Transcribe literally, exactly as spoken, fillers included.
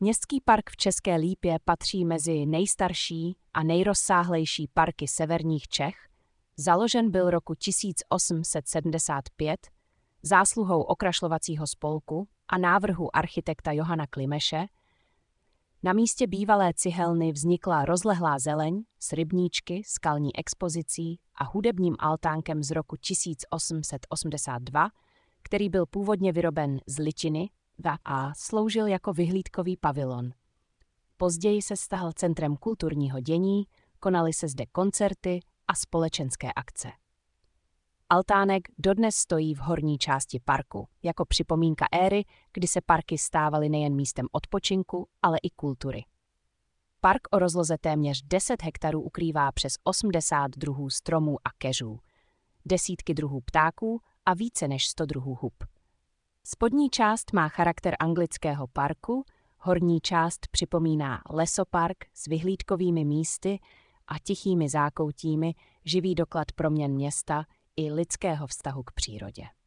Městský park v České Lípě patří mezi nejstarší a nejrozsáhlejší parky severních Čech. Založen byl roku tisíc osm set sedmdesát pět zásluhou okrašlovacího spolku a návrhu architekta Johana Klimeše. Na místě bývalé cihelny vznikla rozlehlá zeleň s rybníčky, skalní expozicí a hudebním altánkem z roku tisíc osm set osmdesát dva, který byl původně vyroben z litiny a sloužil jako vyhlídkový pavilon. Později se stal centrem kulturního dění, konaly se zde koncerty a společenské akce. Altánek dodnes stojí v horní části parku, jako připomínka éry, kdy se parky stávaly nejen místem odpočinku, ale i kultury. Park o rozloze téměř deset hektarů ukrývá přes osmdesát druhů stromů a keřů, desítky druhů ptáků a více než sto druhů hub. Spodní část má charakter anglického parku, horní část připomíná lesopark s vyhlídkovými místy a tichými zákoutími, živý doklad proměn města i lidského vztahu k přírodě.